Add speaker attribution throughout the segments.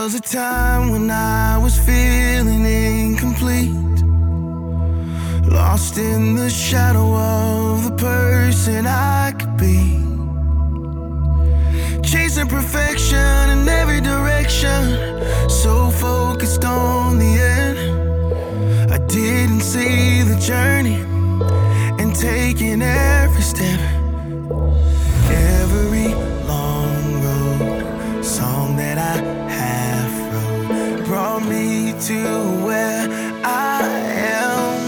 Speaker 1: was a time when I was feeling incomplete, lost in the shadow of the person I could be, chasing perfection in every direction, so focused on the end. I didn't see the journey and taking every step. Every long road song that I half wrote brought me to where I am.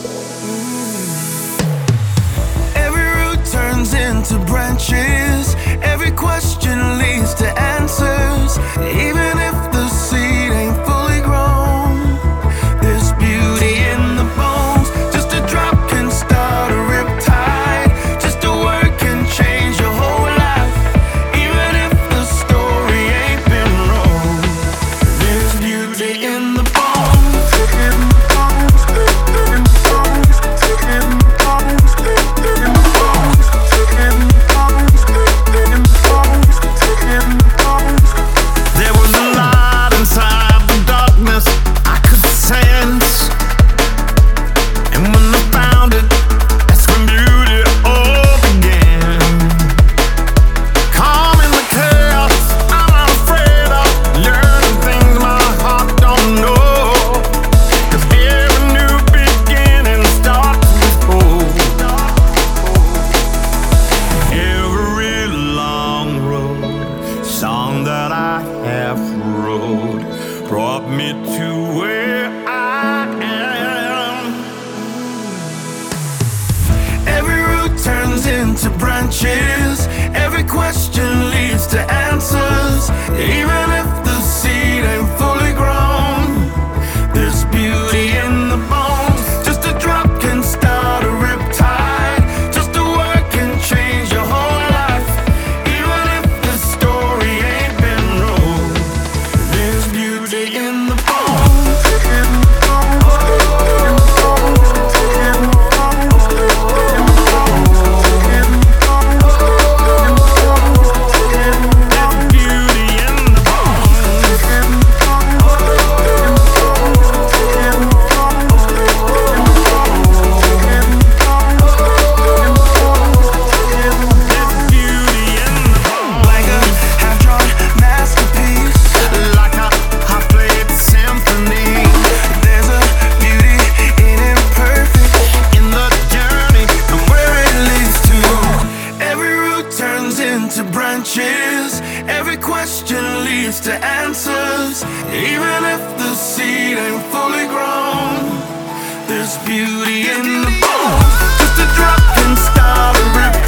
Speaker 1: Every root turns into branches, every question leads to answers. Even if the seed ain't fully grown, there's beauty in the bones. Just a drop can start a riptide, just a word can change your whole life. Even if the story ain't been wrote, there's beauty in the bones. There was a light inside the darkness I could sense, and when I found it, that's when beauty all began. Calm in the chaos, I'm not afraid of learning things my heart don't know, 'cause every new beginning starts with hope. Every long road song that I half wrote brought me to where I am. Every root turns into branches, every question leads to answers. Even if the seed ain't fully grown, there's beauty in the bones. Just a drop can start a riptide, just a word can change your whole life. Even if the story ain't been wrote, there's beauty in the bones. Like a half-drawn masterpiece, like a half-played symphony. There's a beauty in imperfect, in the journey and where it leads to. Every root turns into branches, every question leads to answers. Even if the seed ain't fully grown, there's beauty in the bones. Just a drop can start a rip.